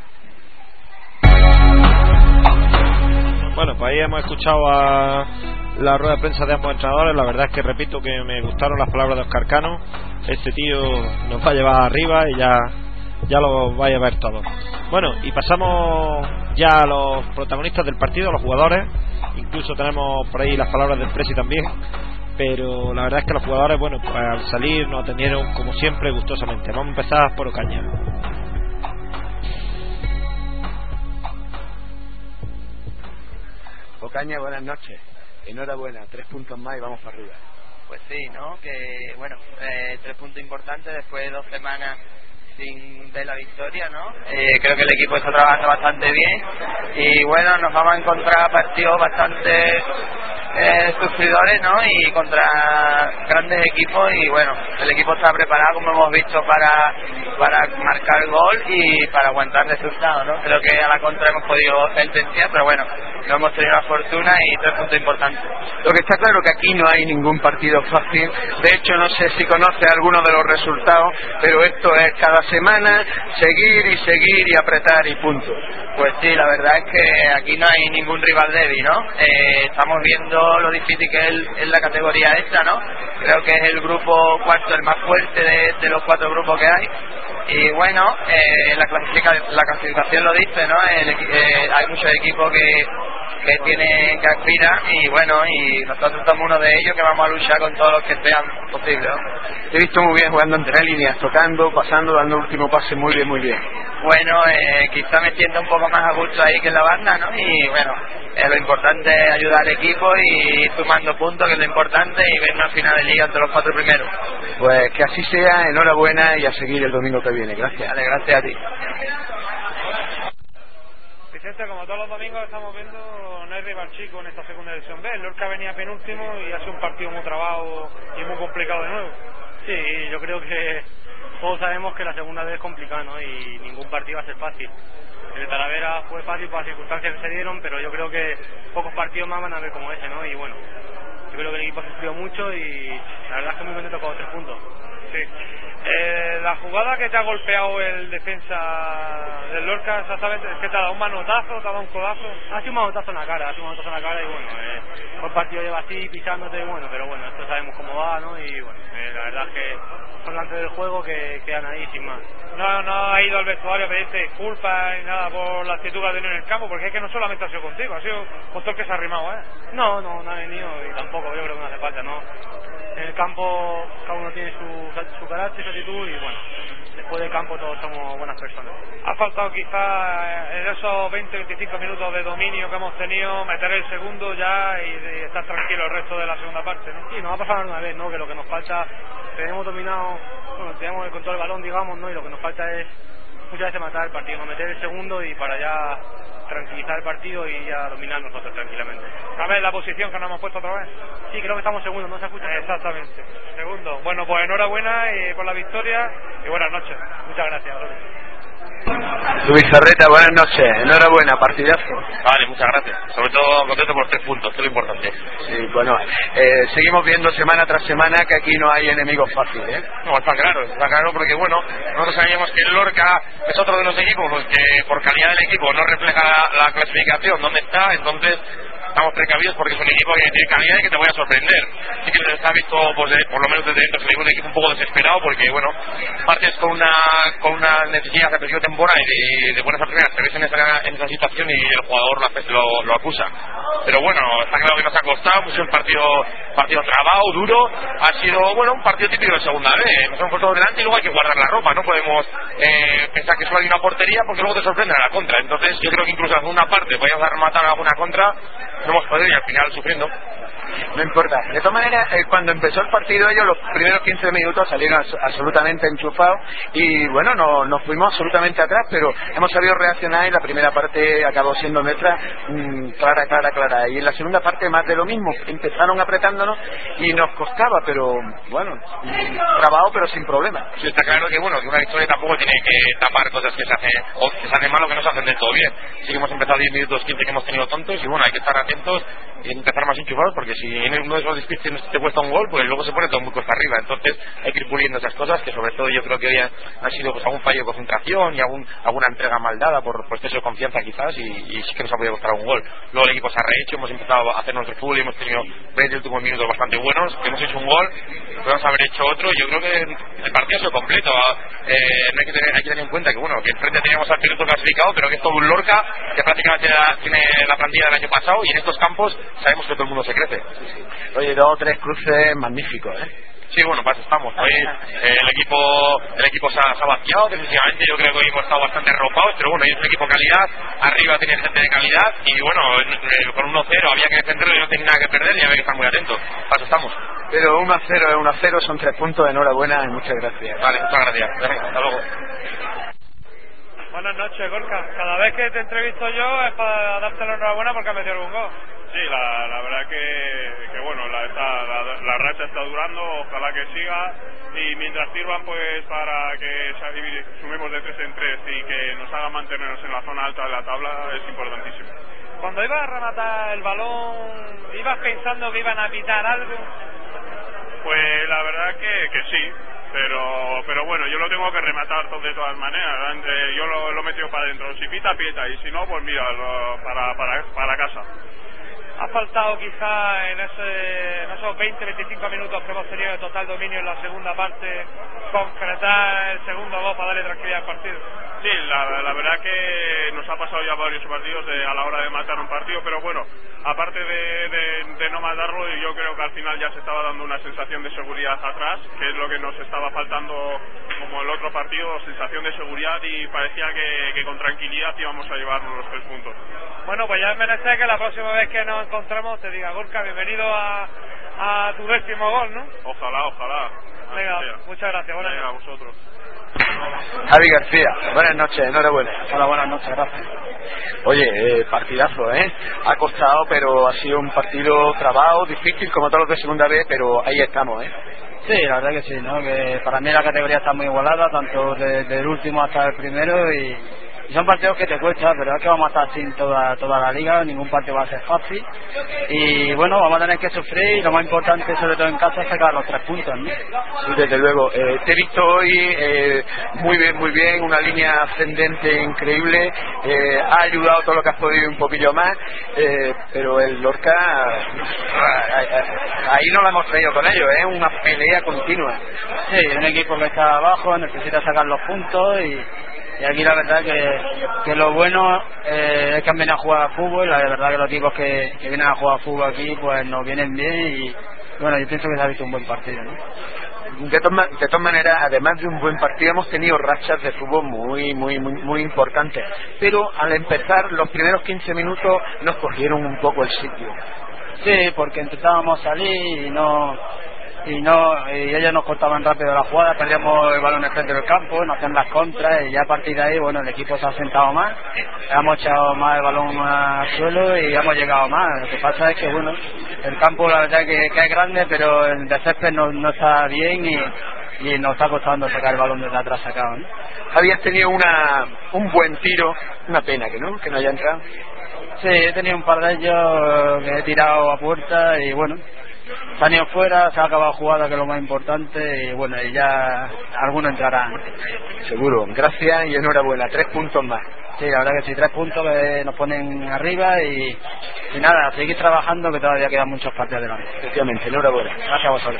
B: Bueno, pues ahí hemos escuchado a la rueda de prensa de ambos entrenadores. La verdad es que repito que me gustaron las palabras de Óscar Cano. Este tío nos va a llevar arriba y ya ya lo vais a ver todo. Bueno, y pasamos ya a los protagonistas del partido, a los jugadores. Incluso tenemos por ahí las palabras del Presi también. Pero la verdad es que los jugadores, bueno, pues al salir nos atendieron como siempre gustosamente. Vamos a empezar por Ocaña.
L: Ocaña, buenas noches. Enhorabuena, tres puntos más y vamos para arriba.
M: Pues sí, ¿no? Que bueno, eh, tres puntos importantes después de dos semanas sin ver la victoria, ¿no? Eh, creo que el equipo está trabajando bastante bien y bueno, nos vamos a encontrar partidos bastante eh, sufridores, ¿no? Y contra grandes equipos, y bueno, el equipo está preparado, como hemos visto, para para marcar gol y para aguantar resultados, ¿no? Creo que a la contra hemos podido sentenciar, pero bueno, no hemos tenido la fortuna y tres puntos importantes.
L: Lo que está claro que aquí no hay ningún partido fácil. De hecho, no sé si conoce alguno de los resultados, pero esto es cada semana seguir y seguir y apretar y punto.
M: Pues sí, la verdad es que aquí no hay ningún rival débil, ¿no? Eh, estamos viendo lo difícil que es, el, es la categoría esta, ¿no? Creo que es el grupo cuarto, el más fuerte de, de los cuatro grupos que hay. Y bueno, eh, la, clasifica, la clasificación lo dice, ¿no? El, eh, hay muchos equipos que, que tienen que aspirar, y bueno, y nosotros somos uno de ellos que vamos a luchar con todos los que sean posibles, ¿no?
L: Te he visto muy bien jugando entre líneas, tocando, pasando, dando el último pase, muy bien, muy bien.
M: Bueno, eh, quizá me siento un poco más a gusto ahí que en la banda, ¿no? Y bueno, eh, lo importante es ayudar al equipo y ir sumando puntos, que es lo importante, y ver una final de liga entre los cuatro primeros.
L: Pues que así sea, enhorabuena y a seguir el domingo que viene. Gracias.
M: Vale, gracias a ti.
G: Vicente, como todos los domingos estamos viendo, no hay rival chico en esta segunda división B. El Lorca venía penúltimo y hace un partido muy trabado y muy complicado de nuevo.
N: Sí, yo creo que todos sabemos que la segunda vez es complicada, ¿no? Y ningún partido va a ser fácil. El de Talavera fue fácil por las circunstancias que se dieron, pero yo creo que pocos partidos más van a ver como ese, ¿no? Y bueno, yo creo que el equipo ha sufrido mucho y la verdad es que muy contento con los tres puntos.
G: Sí. Eh, la jugada que te ha golpeado el defensa del Lorca, exactamente, es que te ha dado un manotazo, te ha dado un codazo.
N: Ha sido un manotazo en la cara, ha sido un manotazo en la cara y bueno, eh, el partido lleva así, pisándote, bueno, pero bueno, esto sabemos cómo va, ¿no? Y bueno, eh, la verdad es que son delante del juego que quedan ahí sin más.
G: No, no ha ido al vestuario a pedirte disculpas ni nada por la actitud que ha tenido en el campo, porque es que no solamente ha sido contigo, ha sido con todo el que se ha arrimado, ¿eh?
N: No, no, no ha venido y tampoco, yo creo que no hace falta, ¿no? En el campo cada uno tiene su, su carácter, su actitud y bueno, después del campo todos somos buenas personas.
G: Ha faltado quizás en esos veinte veinticinco minutos de dominio que hemos tenido meter el segundo ya y, y estar tranquilo el resto de la segunda parte, ¿no?
N: Sí, nos va a pasar una vez, ¿no? Que lo que nos falta, tenemos dominado, bueno, tenemos el control del balón, digamos, ¿no? Y lo que nos falta es muchas veces matar el partido, no meter el segundo y para ya tranquilizar el partido y ya dominar nosotros tranquilamente.
G: A ver la posición que nos hemos puesto otra vez.
N: Sí, creo que estamos segundos, ¿no se escucha?
G: Exactamente, segundo. Bueno, pues enhorabuena y por la victoria y buenas noches. Muchas gracias.
L: Luis Arreta, buenas noches, enhorabuena, partidazo.
O: Vale, muchas gracias. Sobre todo contento por tres puntos, que es lo importante.
L: Sí, bueno, eh, seguimos viendo semana tras semana que aquí no hay enemigos fáciles, ¿eh?
O: No, está claro, está claro porque bueno, nosotros sabíamos que el Lorca es otro de los equipos que por calidad del equipo no refleja la, la clasificación, dónde está, entonces estamos precavidos porque es un equipo que tiene calidad y que te voy a sorprender. Sí que se ha visto, pues, de, por lo menos desde dentro, se ve un equipo un poco desesperado porque, bueno, partes con una con una necesidad de presión temporal y de, de buenas a primeras, te ves en esa, en esa situación y el jugador lo, lo, lo acusa. Pero bueno, está claro que nos ha costado, pues un partido partido trabado, duro, ha sido, bueno, un partido típico de segunda vez. Nos hemos puesto delante y luego hay que guardar la ropa, no podemos eh, pensar que solo hay una portería porque luego te sorprenden a la contra. Entonces yo creo que incluso en una parte podíamos haber matado alguna contra, no hemos podido y al final sufriendo.
L: No importa. De todas maneras, eh, cuando empezó el partido ellos los primeros quince minutos salieron as- absolutamente enchufados y bueno, no, nos fuimos absolutamente atrás, pero hemos sabido reaccionar y la primera parte acabó siendo nuestra mmm, clara, clara, clara. Y en la segunda parte más de lo mismo. Empezaron apretándonos y nos costaba, pero bueno, trabajo pero sin problema.
O: Sí, está claro que bueno, que una victoria tampoco tiene que tapar cosas que se hacen o que se hacen mal o que no se hacen del todo bien. Sí que hemos empezado diez minutos, quince que hemos tenido tontos y bueno, hay que estar atentos y empezar más enchufados porque si en uno de esos despistes te cuesta un gol, pues luego se pone todo muy cuesta arriba. Entonces hay que ir puliendo esas cosas que sobre todo yo creo que hoy han sido pues algún fallo de concentración y algún, alguna entrega mal dada por, por exceso de confianza quizás y, y sí que nos ha podido costar un gol. Luego el equipo se ha rehecho, hemos empezado a hacer nuestro fútbol y hemos tenido veinte últimos minutos bastante buenos, que hemos hecho un gol, podemos haber hecho otro. Yo creo que el partido ha sido completo. Eh, no hay, que tener, hay que tener en cuenta que bueno, que enfrente teníamos al piloto clasificado, pero que es todo un Lorca que prácticamente la, tiene la plantilla del año pasado y en estos campos sabemos que todo el mundo se crece.
L: Oye, dos o tres cruces magníficos, ¿eh?
O: Sí, bueno, pues estamos. Hoy eh, el equipo el equipo se ha, se ha vaciado, definitivamente. Yo creo que hoy hemos estado bastante arropados, pero bueno, hoy es un equipo de calidad. Arriba tiene gente de calidad y bueno, eh, con uno cero había que defenderlo y no tenía nada que perder y había que estar muy atentos. Paso estamos.
L: Pero uno a cero es uno a cero, son tres puntos, enhorabuena y muchas gracias.
O: Vale, muchas gracias. Hasta luego.
G: Buenas noches, Gorka. Cada vez que te entrevisto yo es para darte la enhorabuena porque has metido algún gol.
P: Sí, la, la verdad que, que bueno, la, está, la, la racha está durando, ojalá que siga y mientras sirvan pues para que sumemos de tres en tres y que nos haga mantenernos en la zona alta de la tabla es importantísimo.
G: Cuando ibas a rematar el balón, ¿ibas pensando que iban a pitar algo?
P: Pues la verdad que, que sí, pero pero bueno, yo lo tengo que rematar de todas maneras, yo lo, lo he metido para adentro, si pita, pita y si no, pues mira, lo, para, para, para casa.
G: Ha faltado quizá en, ese, en esos veinte veinticinco minutos que hemos tenido de total dominio en la segunda parte concretar el segundo gol para darle tranquilidad al partido.
P: Sí, la, la verdad que nos ha pasado ya varios partidos de, a la hora de matar un partido, pero bueno, aparte de, de, de no matarlo, yo creo que al final ya se estaba dando una sensación de seguridad atrás, que es lo que nos estaba faltando como el otro partido, sensación de seguridad y parecía que, que con tranquilidad íbamos a llevarnos los tres puntos.
G: Bueno, pues ya es menester que la próxima vez que nos encontremos te diga, Gorka, bienvenido a, a tu décimo gol, ¿no?
P: Ojalá, ojalá.
G: Venga, muchas gracias. Buenas
P: Venga, a vosotros.
L: Javi García, buenas noches, enhorabuena.
Q: Hola, buenas noches, gracias.
L: Oye, eh, partidazo, ¿eh? Ha costado, pero ha sido un partido trabado, difícil, como todos los de segunda vez, pero ahí estamos, ¿eh?
Q: Sí, la verdad que sí, ¿no? Que para mí la categoría está muy igualada, tanto desde el último hasta el primero y, Y son partidos que te cuesta, pero es que vamos a estar sin toda toda la liga, ningún partido va a ser fácil. Y bueno, vamos a tener que sufrir y lo más importante, sobre todo en casa, es sacar los tres puntos, ¿no?
L: Sí, desde luego. Eh, te he visto hoy eh, muy bien, muy bien, una línea ascendente increíble. Eh, ha ayudado todo lo que has podido un poquillo más, eh, pero el Lorca, ahí no lo hemos traído con ellos, es ¿eh? Una pelea continua.
Q: Sí, un equipo que está abajo, necesita sacar los puntos y... Y aquí la verdad que, que lo bueno eh, es que han venido a jugar a fútbol. La verdad que los equipos que, que vienen a jugar a fútbol aquí pues nos vienen bien y bueno, yo pienso que se ha visto un buen partido, ¿no?
L: De, to de todas maneras, además de un buen partido, hemos tenido rachas de fútbol muy, muy, muy, muy importantes. Pero al empezar, los primeros quince minutos nos cogieron un poco el sitio.
Q: Sí, porque intentábamos salir y no... y no y ellos nos cortaban rápido la jugada, perdíamos el balón en el centro del campo, nos hacían las contras y ya a partir de ahí, bueno, el equipo se ha sentado más, hemos echado más el balón al suelo y hemos llegado más. Lo que pasa es que, bueno, el campo la verdad que, que es grande, pero el de césped no, no está bien y, y nos está costando sacar el balón desde atrás sacado, ¿no?
L: Habías tenido una un buen tiro, una pena que no, que no haya entrado.
Q: Sí, he tenido un par de ellos que he tirado a puerta y bueno, se han ido fuera, se ha acabado jugada, que es lo más importante, y bueno, y ya algunos entrarán.
L: Seguro, gracias y enhorabuena, tres puntos más.
Q: Sí, la verdad que sí, tres puntos que nos ponen arriba y, y nada, seguir trabajando que todavía quedan muchos partidos delante.
L: Efectivamente, enhorabuena.
Q: Gracias a vosotros.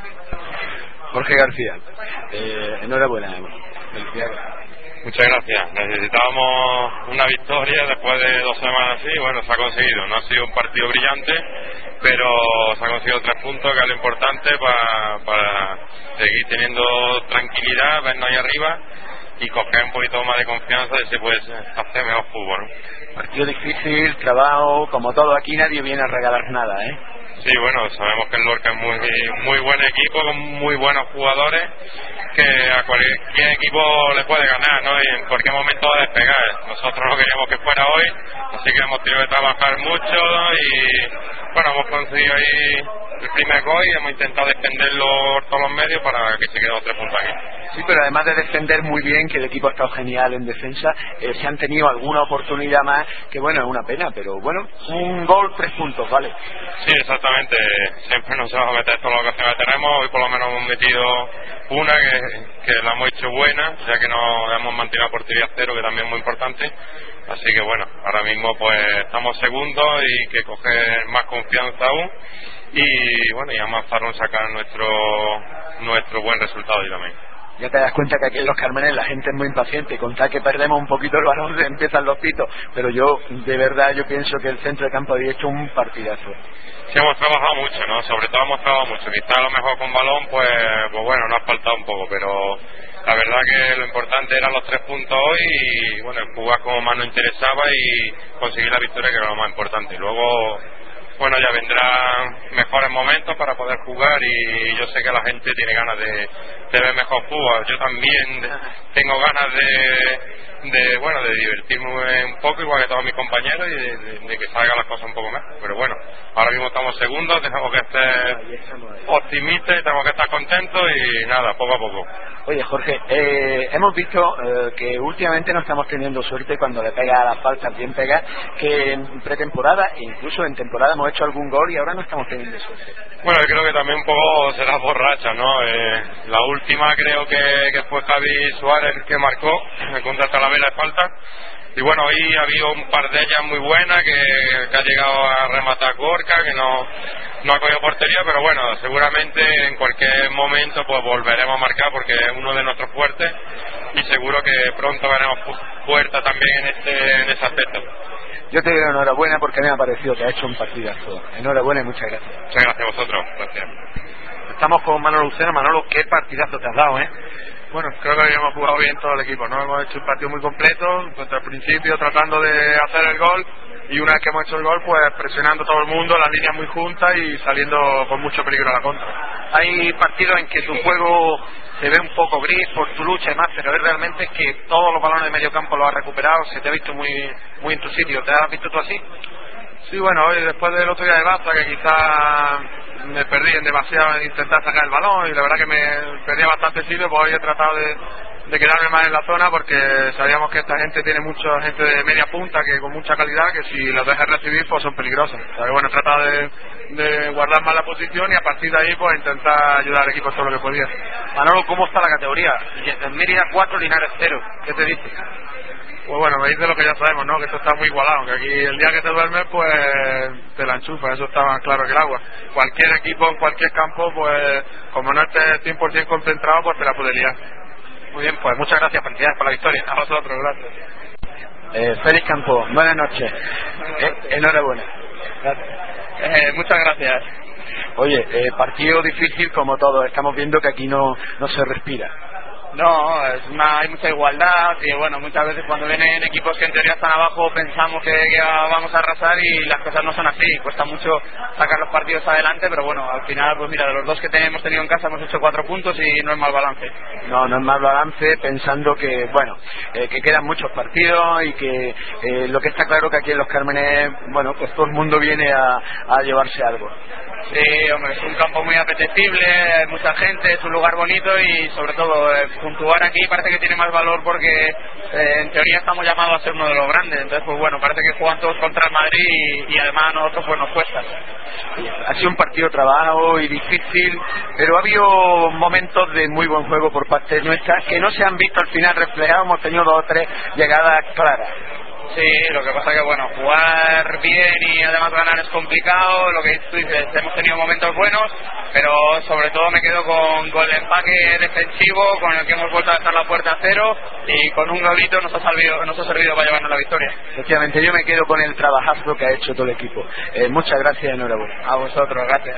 L: Jorge García, eh, enhorabuena. Felicidades.
E: Muchas gracias. Necesitábamos una victoria después de dos semanas así. Bueno, se ha conseguido. No ha sido un partido brillante, pero se ha conseguido tres puntos, que es lo importante para, para seguir teniendo tranquilidad, vernos ahí arriba y coger un poquito más de confianza y se puede hacer mejor fútbol, ¿no?
L: Partido difícil, trabajo, como todo aquí nadie viene a regalar nada, ¿eh?
E: Sí, bueno, sabemos que el Lorca es muy muy buen equipo, con muy buenos jugadores, que a cualquier equipo le puede ganar, ¿no? Y en cualquier momento va a despegar. Nosotros no queríamos que fuera hoy, así que hemos tenido que trabajar mucho y, bueno, hemos conseguido ahí el primer gol y hemos intentado defenderlo por todos los medios para que se quede los tres puntos aquí.
L: Sí, pero además de defender muy bien, que el equipo ha estado genial en defensa, eh, se han tenido alguna oportunidad más, que bueno, es una pena, pero bueno, un gol, tres puntos, ¿vale?
E: Sí, exactamente. Siempre nos vamos a meter todas las ocasiones que tenemos. Hoy por lo menos hemos metido una que, que la hemos hecho buena, ya que nos hemos mantenido la portería cero, que también es muy importante. Así que bueno, ahora mismo pues estamos segundos y que coger más confianza aún. Y bueno, y vamos a Farrón sacar nuestro nuestro buen resultado hoy también.
L: Ya te das cuenta que aquí en Los Cármenes la gente es muy impaciente, con tal que perdemos un poquito el balón se empiezan los pitos, pero yo de verdad yo pienso que el centro de campo había hecho un partidazo.
E: Sí, hemos trabajado mucho, ¿no? Sobre todo hemos trabajado mucho. Quizá a lo mejor con balón, pues, pues bueno, nos ha faltado un poco, pero la verdad que lo importante eran los tres puntos hoy y bueno, jugar como más nos interesaba y conseguir la victoria, que era lo más importante. Y luego, bueno, ya vendrán mejores momentos para poder jugar y yo sé que la gente tiene ganas de, de ver mejor fútbol. Yo también tengo ganas de, de bueno, de divertirme un poco, igual que todos mis compañeros, y de, de, de que salgan las cosas un poco más. Pero bueno, ahora mismo estamos segundos, tenemos que ser optimistas y tenemos que estar contentos y nada, poco a poco.
L: Oye, Jorge, eh, hemos visto eh, que últimamente no estamos teniendo suerte cuando le pega a las faltas bien pegadas, que en pretemporada e incluso en temporada hemos hecho algún gol y ahora no estamos teniendo suerte.
E: Bueno, yo creo que también un poco será borracha, ¿no? Eh, la última creo que, que fue Javi Suárez el que marcó contra Talavera de falta. Y bueno, hoy ha habido un par de ellas muy buenas que, que ha llegado a rematar Gorka, que no, no ha cogido portería, pero bueno, seguramente en cualquier momento pues volveremos a marcar porque es uno de nuestros fuertes y seguro que pronto veremos fuerza también en este en ese aspecto.
L: Yo te digo enhorabuena porque me ha parecido que ha hecho un partidazo. Enhorabuena y muchas gracias.
E: Muchas gracias a vosotros. Gracias.
O: Estamos con Manolo Lucena. Manolo, qué partidazo te has dado, ¿eh? Bueno, creo que habíamos jugado bien todo el equipo, ¿no? Hemos hecho un partido muy completo, contra el principio tratando de hacer el gol y una vez que hemos hecho el gol, pues presionando a todo el mundo, las líneas muy juntas y saliendo con mucho peligro a la contra.
K: Hay partidos en que tu juego se ve un poco gris por tu lucha y demás, pero es realmente que todos los balones de medio campo los has recuperado, se te ha visto muy muy en tu sitio. ¿Te has visto tú así?
O: Sí, bueno, hoy después del otro día de Baza, que quizá me perdí en demasiado en intentar sacar el balón y la verdad que me perdía bastante sitio, pues hoy he tratado de,
R: de quedarme más en la zona, porque sabíamos que esta gente tiene mucha gente de media punta que con mucha calidad, que si los dejas recibir pues son peligrosos. O sea, que, bueno, trataba de, de guardar más la posición y a partir de ahí pues intentar ayudar al equipo todo lo que podía.
S: Manolo, ¿cómo está la categoría? Mérida cuatro, Linares cero. ¿Qué te dice?
R: Pues bueno, me dice lo que ya sabemos, ¿no? Que esto está muy igualado, que aquí el día que te duermes pues te la enchufa, eso está más claro que el agua. Cualquier equipo en cualquier campo, pues como no estés cien por ciento concentrado, pues te la puede liar.
S: Muy bien, pues muchas gracias, felicidades por la victoria.
R: A vosotros, gracias.
L: Eh, Félix Campo, buenas noches. Eh, enhorabuena.
M: Gracias. Eh, muchas gracias.
L: Oye, eh, partido difícil como todo, estamos viendo que aquí no, no se respira.
M: No, es una, hay mucha igualdad y bueno, muchas veces cuando vienen equipos que en teoría están abajo pensamos que, que vamos a arrasar y las cosas no son así, cuesta mucho sacar los partidos adelante, pero bueno, al final pues mira, de los dos que hemos tenido en casa hemos hecho cuatro puntos y no es mal balance.
L: No, no es mal balance, pensando que bueno, eh, que quedan muchos partidos y que eh, lo que está claro que aquí en Los Cármenes, bueno, pues todo el mundo viene a, a llevarse algo.
M: Sí, hombre, es un campo muy apetecible, hay mucha gente, es un lugar bonito y sobre todo eh, puntuar aquí parece que tiene más valor porque eh, en teoría estamos llamados a ser uno de los grandes, entonces pues bueno, parece que juegan todos contra el Madrid y, y además a nosotros pues nos cuesta.
L: Ha sido un partido trabajado y difícil, pero ha habido momentos de muy buen juego por parte nuestra que no se han visto al final reflejados, hemos tenido dos o tres llegadas claras.
M: Sí, lo que pasa que bueno, jugar bien y además ganar es complicado, lo que tú dices, hemos tenido momentos buenos, pero sobre todo me quedo con, con el empaque defensivo, con el que hemos vuelto a dejar la puerta a cero y con un golito nos ha, salvido, nos ha servido para llevarnos la victoria.
L: Efectivamente, yo me quedo con el trabajazo que ha hecho todo el equipo. Eh, muchas gracias y enhorabuena.
M: A vosotros, gracias.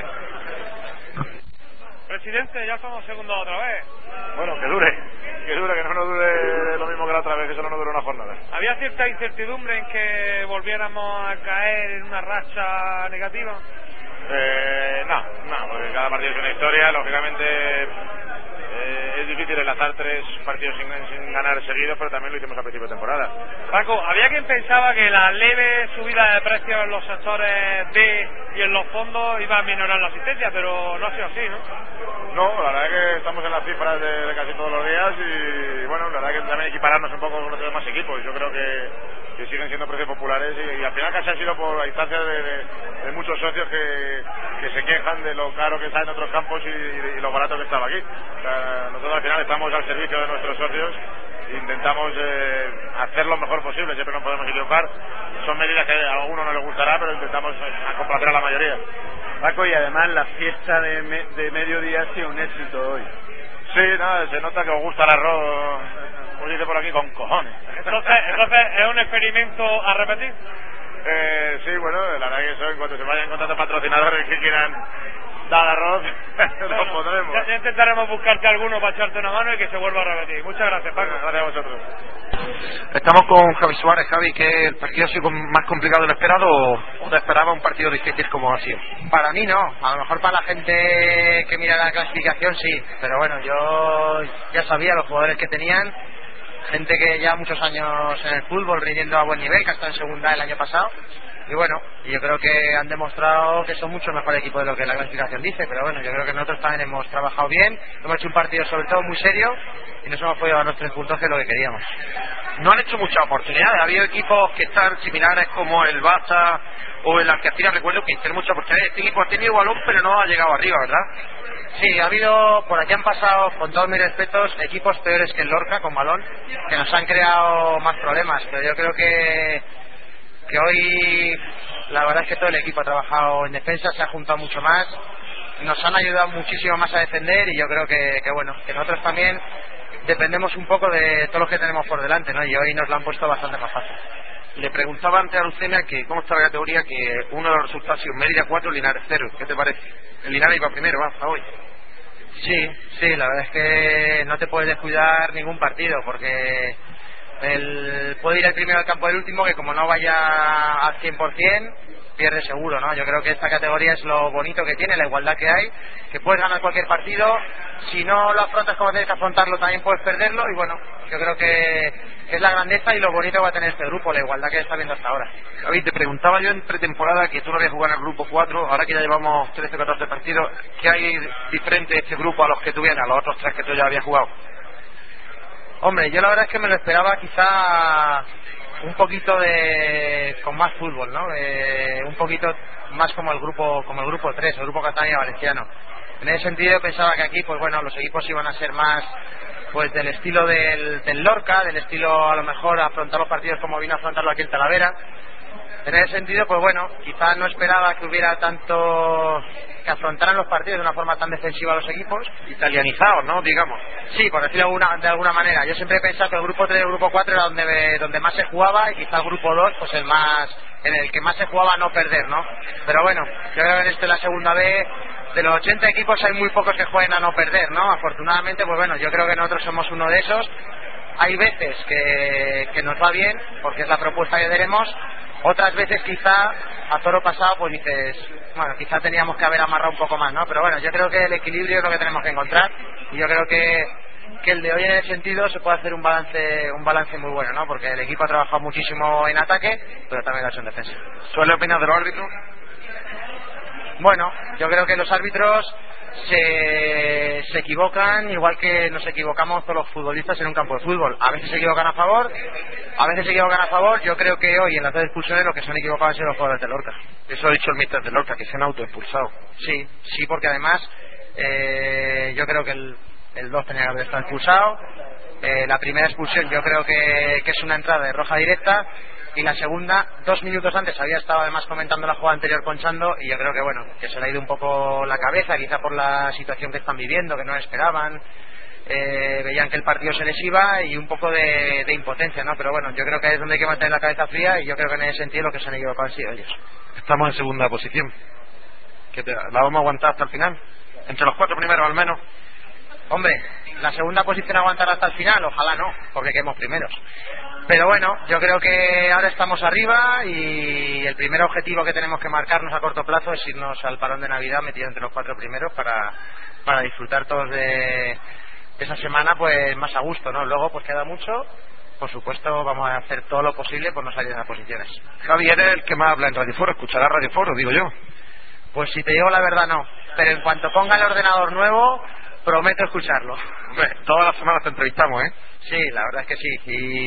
G: Presidente, ya somos segundos otra vez.
T: Bueno, que dure, que dure, que no nos dure lo mismo que la otra vez, que solo no dure una jornada.
G: ¿Había cierta incertidumbre en que volviéramos a caer en una racha negativa?
T: Eh, no, no, porque cada partido es una historia, lógicamente eh, es difícil enlazar tres partidos sin, sin ganar seguidos, pero también lo hicimos a principio de temporada.
G: Paco, había quien pensaba que la leve subida de precios en los sectores B y en los fondos iba a minorar la asistencia, pero no ha sido así, ¿no?
T: No, la verdad es que estamos en las cifras de, de casi todos los días y bueno, la verdad es que también equipararnos un poco con los demás equipos. Yo creo que, que siguen siendo precios populares y, y al final casi ha sido por la instancia de, de, de muchos socios que, que se quejan de lo caro que está en otros campos y, y, y lo barato que estaba aquí. O sea, nosotros al final estamos al servicio de nuestros socios, intentamos eh, hacer lo mejor posible, siempre nos podemos equivocar. Son medidas que a alguno no le gustará, pero intentamos eh, complacer a la mayoría.
L: Paco, y además la fiesta de, me, de mediodía ha sido un éxito hoy.
T: Sí, no, se nota que os gusta el arroz, como dice por aquí, con cojones.
G: Entonces, entonces ¿es un experimento a repetir?
T: Eh, sí, bueno, la verdad que eso, en cuanto se vayan encontrando patrocinadores que quieran dar arroz, lo pondremos.
G: Ya, ya intentaremos buscarte alguno para echarte una mano y que se vuelva a repetir. Muchas gracias, Paco.
T: Gracias a vosotros.
S: Estamos con Javi Suárez. Javi, ¿que el partido ha sido más complicado de lo esperado o te esperaba un partido difícil como ha sido?
F: Para mí no, a lo mejor para la gente que mira la clasificación sí, pero bueno, yo ya sabía los jugadores que tenían, gente que ya muchos años en el fútbol rindiendo a buen nivel, que hasta en segunda el año pasado. Y bueno, yo creo que han demostrado que son mucho mejor equipo de lo que la clasificación dice, pero bueno, yo creo que nosotros también hemos trabajado bien, hemos hecho un partido sobre todo muy serio y nos hemos podido dar los tres puntos que es lo que queríamos.
S: No han hecho muchas oportunidades, ha habido equipos que están similares como el Barça o el Algeciras, recuerdo que tienen muchas oportunidades. Este equipo ha tenido balón pero no ha llegado arriba, ¿verdad?
F: Sí, ha habido, por aquí han pasado, con todos mis respetos, equipos peores que el Lorca con balón, que nos han creado más problemas, pero yo creo que que hoy la verdad es que todo el equipo ha trabajado en defensa, se ha juntado mucho más, nos han ayudado muchísimo más a defender y yo creo que, que bueno, que nosotros también dependemos un poco de todos los que tenemos por delante, ¿no? Y hoy nos lo han puesto bastante más fácil.
S: Le preguntaba antes a Lucena que cómo está la categoría, que uno de los resultados ha sido Mérida cuatro, Linares cero. ¿Qué te parece? El Linares iba primero, va, hasta hoy.
F: Sí, sí, la verdad es que no te puedes descuidar ningún partido porque el, puede ir el primero al campo del último, que como no vaya al cien por ciento pierde seguro, ¿no? Yo creo que esta categoría es lo bonito que tiene, la igualdad que hay, que puedes ganar cualquier partido, si no lo afrontas como tienes que afrontarlo también puedes perderlo y bueno, yo creo que es la grandeza y lo bonito que va a tener este grupo, la igualdad que está viendo hasta ahora.
S: Javi, te preguntaba yo en pretemporada que tú no habías jugado en el grupo cuatro, ahora que ya llevamos trece o catorce partidos, ¿qué hay diferente de este grupo a los que tú vienes, a los otros tres que tú ya habías jugado?
F: Hombre, yo la verdad es que me lo esperaba quizá un poquito de con más fútbol, ¿no? Eh, un poquito más como el grupo como el grupo tres, el grupo Catania Valenciano. En ese sentido pensaba que aquí, pues bueno, los equipos iban a ser más pues del estilo del, del Lorca, del estilo a lo mejor afrontar los partidos como vino a afrontarlo aquí en Talavera. En ese sentido, pues bueno, quizás no esperaba que hubiera tanto, que afrontaran los partidos de una forma tan defensiva a los equipos.
S: Italianizados, ¿no? Digamos.
F: Sí, por decirlo de alguna, de alguna manera. Yo siempre he pensado que el grupo tres y el grupo cuatro era donde, donde más se jugaba, y quizá el grupo dos, pues el más, en el que más se jugaba a no perder, ¿no? Pero bueno, yo creo que en este la segunda vez, de los ochenta equipos hay muy pocos que jueguen a no perder, ¿no? Afortunadamente, pues bueno, yo creo que nosotros somos uno de esos. Hay veces que, que nos va bien, porque es la propuesta que tenemos. Otras veces quizá a toro pasado pues dices, bueno, quizá teníamos que haber amarrado un poco más, ¿no? Pero bueno, yo creo que el equilibrio es lo que tenemos que encontrar, y yo creo que, que el de hoy en ese sentido se puede hacer un balance un balance muy bueno, ¿no? Porque el equipo ha trabajado muchísimo en ataque, pero también lo ha hecho en defensa.
S: ¿Suele opinar de los árbitros?
F: Bueno, yo creo que los árbitros se, se equivocan igual que nos equivocamos todos los futbolistas en un campo de fútbol. A veces se equivocan a favor, a veces se equivocan a favor. Yo creo que hoy en las dos expulsiones los que se han equivocado han sido los jugadores de Lorca.
S: Eso ha dicho el míster de Lorca, que se han autoexpulsado.
F: Sí, sí, porque además eh, yo creo que el, el dos tenía que haber estado expulsado. Eh, la primera expulsión yo creo que, que es una entrada de roja directa, y la segunda, dos minutos antes, había estado además comentando la jugada anterior con Chando, y yo creo que bueno, que se le ha ido un poco la cabeza, quizá por la situación que están viviendo, que no esperaban, eh, veían que el partido se les iba, y un poco de, de impotencia, ¿no? Pero bueno, yo creo que es donde hay que mantener la cabeza fría, y yo creo que en ese sentido lo que se han equivocado han sido ellos.
S: Estamos en segunda posición, que te, la vamos a aguantar hasta el final, entre los cuatro primeros al menos.
F: Hombre, la segunda posición aguantar hasta el final, ojalá no, porque quedemos primeros. Pero bueno, yo creo que ahora estamos arriba, y el primer objetivo que tenemos que marcarnos a corto plazo es irnos al parón de Navidad metido entre los cuatro primeros para, para disfrutar todos de esa semana pues más a gusto, ¿no? Luego pues queda mucho, por supuesto vamos a hacer todo lo posible por no salir de esas posiciones.
S: Javier es el que más habla en Radio Foro, escuchará Radio Foro, digo yo.
F: Pues si te digo la verdad no, pero en cuanto ponga el ordenador nuevo prometo escucharlo.
S: Hombre, todas las semanas te entrevistamos, ¿eh?
F: Sí, la verdad es que sí,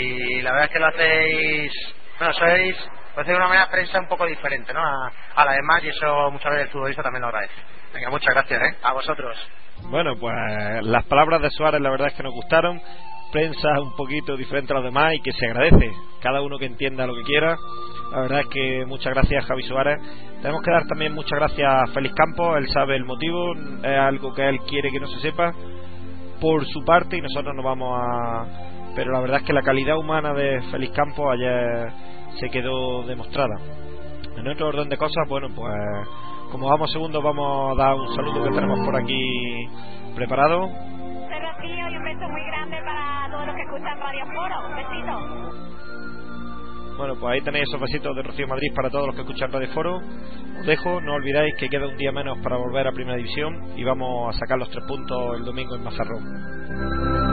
F: y la verdad es que lo hacéis, bueno, sois, lo hacéis de una manera prensa un poco diferente, ¿no? A, a la demás, y eso muchas veces el futbolista también lo agradece.
S: Venga, muchas gracias, ¿eh?
F: A vosotros.
B: Bueno, pues las palabras de Suárez la verdad es que nos gustaron. Prensa un poquito diferente a los demás, y que se agradece, cada uno que entienda lo que quiera. La verdad es que muchas gracias, Javi Suárez. Tenemos que dar también muchas gracias a Félix Campos. Él sabe el motivo, es algo que él quiere que no se sepa por su parte, y nosotros nos vamos a... Pero la verdad es que la calidad humana de Félix Campos ayer se quedó demostrada. En otro orden de cosas, bueno, pues como vamos segundos, vamos a dar un saludo que tenemos por aquí preparado.
U: Te recibo, y un beso muy grande para todos los que escuchan Radio Foro. Un besito.
B: Bueno, pues ahí tenéis esos besitos de Rocío Madrid para todos los que escuchan Radio Foro. Os dejo, no olvidáis que queda un día menos para volver a Primera División, y vamos a sacar los tres puntos el domingo en Mazarrón.